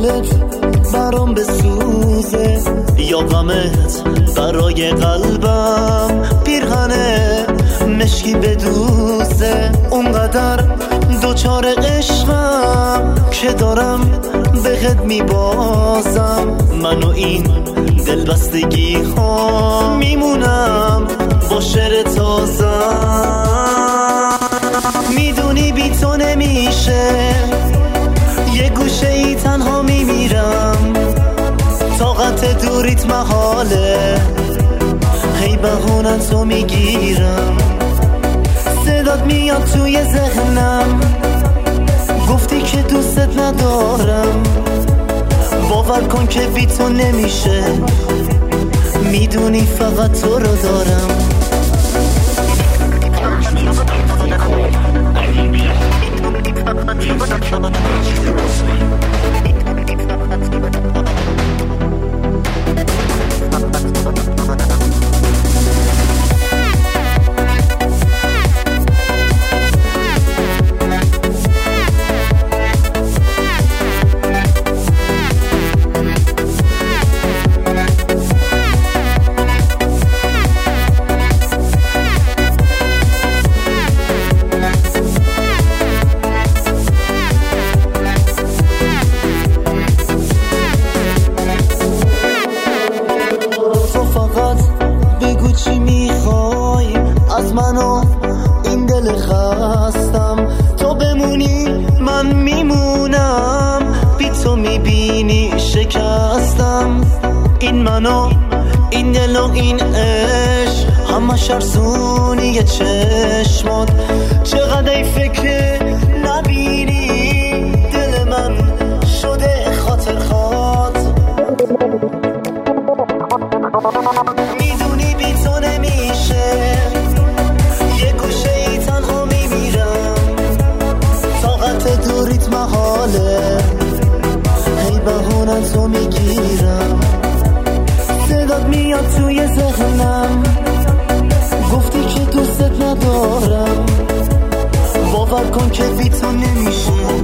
دلت برام بسوزه یا غمت برای قلبم پیرهنه مشکی بدوزه. اونقدر دوچار عشقم که دارم بهت میبازم. من و این دلبستگی ها میمونم با شعر تازم. میدونی بی تو نمیشه، یه گوشه ای تنها میمیرم. طاقت دوریت محاله، هی بهونتو میگیرم. صدات میاد توی ذهنم، گفتی که دوستت ندارم. باور کن که بی تو نمیشه، میدونی فقط تو رو دارم. چی میخوای از منو این دل خستم؟ تو بمونی من میمونم، بی تو میبینی شکستم. این منو این دل و این عشق همه شرسونی چشمات. چقدر ای فکر نبینی دل من شده خاطر خواد. میدونی بی تو نمیشه، یه گوشه ای تنها میمیرم. طاقت دوریت محاله، هی بهونتو میگیرم. صدات میاد توی ذهنم، گفتی که دوستت ندارم. باور کن که بی تو نمیشه.